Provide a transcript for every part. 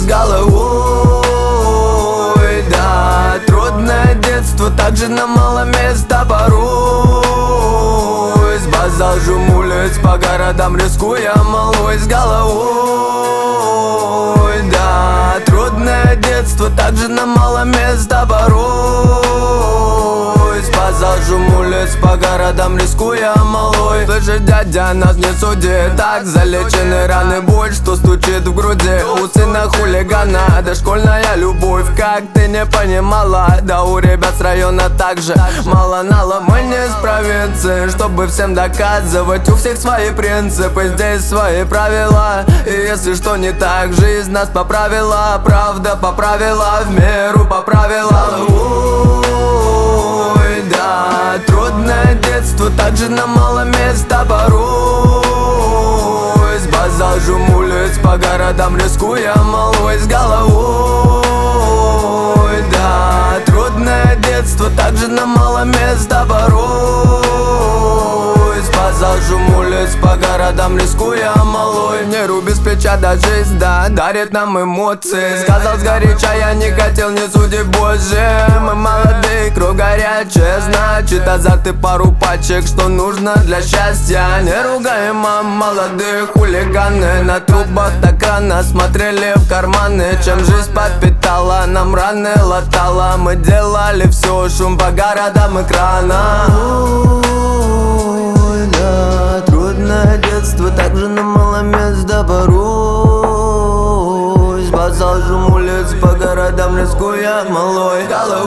головой. Да, трудное детство, также на мало места порой. С базар жум улиц, по городам рискуя малой с головой. Да, трудное детство, также на мало места порой. С базар жум улиц, по городам рискуя малой. Слышишь, дядя, нас не суди, так залечены раны, боль, что стучит в груди. У сына хулигана, дошкольная любовь, как ты не понимала. Да у ребят с района также мало нала. Мы не из провинции, чтобы всем доказывать. У всех свои принципы, здесь свои правила. И если что не так, жизнь нас поправила. Правда поправила, в меру поправила. Ой, да, трудное детство, также на мало места порой. С базар жум улиц, по городам рискуя малой с головой. Да, трудное детство, также на мало места порой. С базар жум улиц, по городам рискуя малой. Не руби с плеча, да жизнь, да, дарит нам эмоции. Сказал сгоряча, я не хотел, не суди боже. Мы молодые, кровь горячая, значит азарт и пару пачек, что нужно для счастья. Не ругаем молодых, хулиганы на трубах так рано смотрели в карманы. Чем жизнь подпитала, нам раны латала. Мы делали все, шум по городам экранам. Ой, да, трудное детство, также на мало места порой. С базар жум улиц, по городам рискуя малой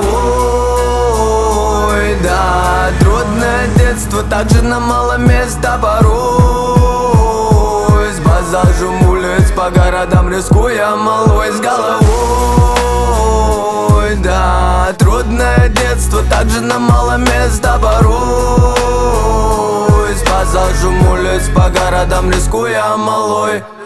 головой. Да, трудное детство, также на мало места порой. С базар жум улиц, по городам рискуя малой с головой. Да, трудное детство, также на мало места порой. С базар жум улиц, по городам рискуя малой.